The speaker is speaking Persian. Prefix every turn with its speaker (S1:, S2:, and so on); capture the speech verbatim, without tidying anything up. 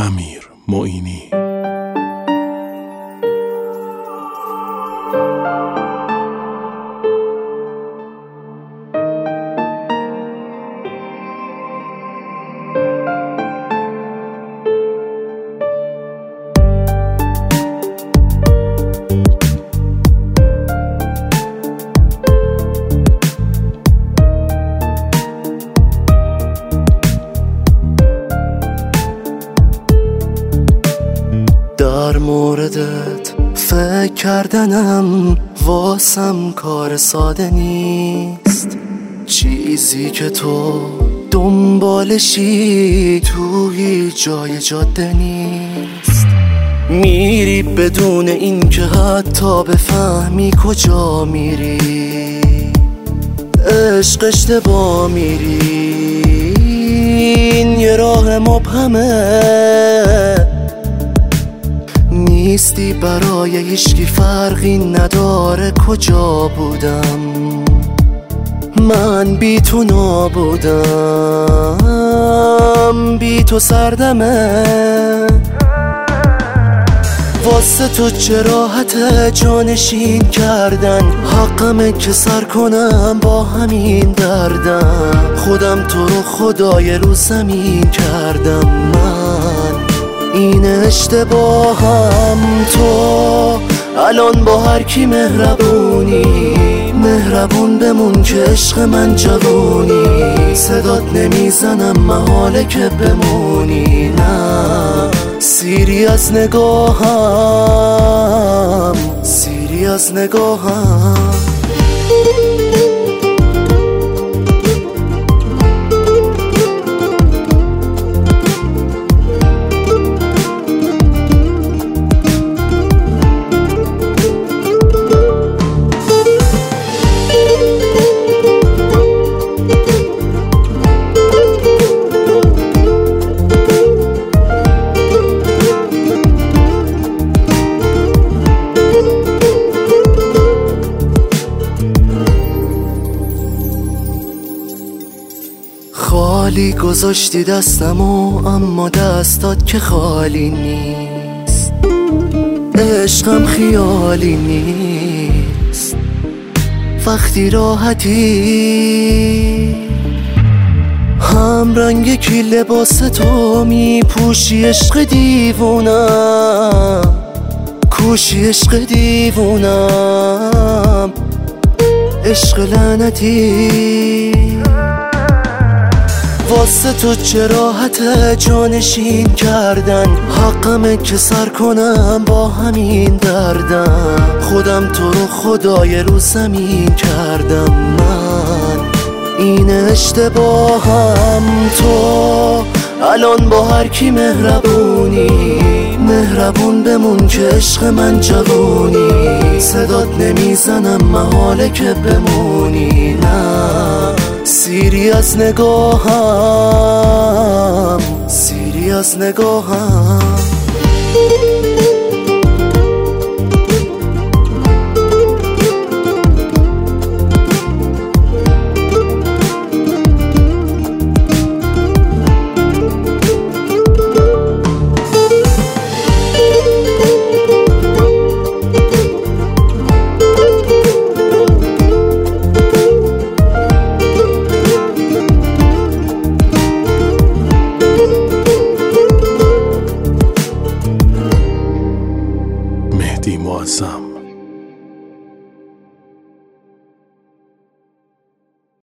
S1: امیر معینی.
S2: در موردت فکر کردنم واسم کار ساده نیست. چیزی که تو دنبالشی تو هیچ جای جاده نیست. میری بدون این که حتی بفهمی کجا میری. عشق اشتباه میری، این یه راه مبهمه. نیستی برای هیچکی، فرقی نداره کجا بودم. من بی تو نابودم، بی تو سردمه. واسه تو چه راحت جانشین کردن، حقمه که سر کنم با همین دردم. خودم تو رو خدای رو زمین کردم. من این اشتباهم، تو الان با هر کی مهربونی. مهربون بمون که عشق من جوونی. صدات نمیزنم محاله که بمونی. نه سیری از نگاهم، سیری از نگاهم. خالی گذاشتی دستمو، اما دستات که خالی نیست. عشقم خیالی نیست. وقتی راحتی هم رنگ کی لباس تو میپوشی. عشق دیوونم، کوشی عشق دیوونم. عشق لعنتی واسه تو چه راحت جانشین کردن، حقمه که سر کنم با همین دردم. خودم تو رو خدای رو زمین کردم. من این اشتباهم، تو الان با هر کی مهربونی. مهربون بمون که عشق من جوونی. صدات نمیزنم محاله که بمونی. نه سیری از نگاهم، سیری از نگاهم.
S1: مهدی معظم.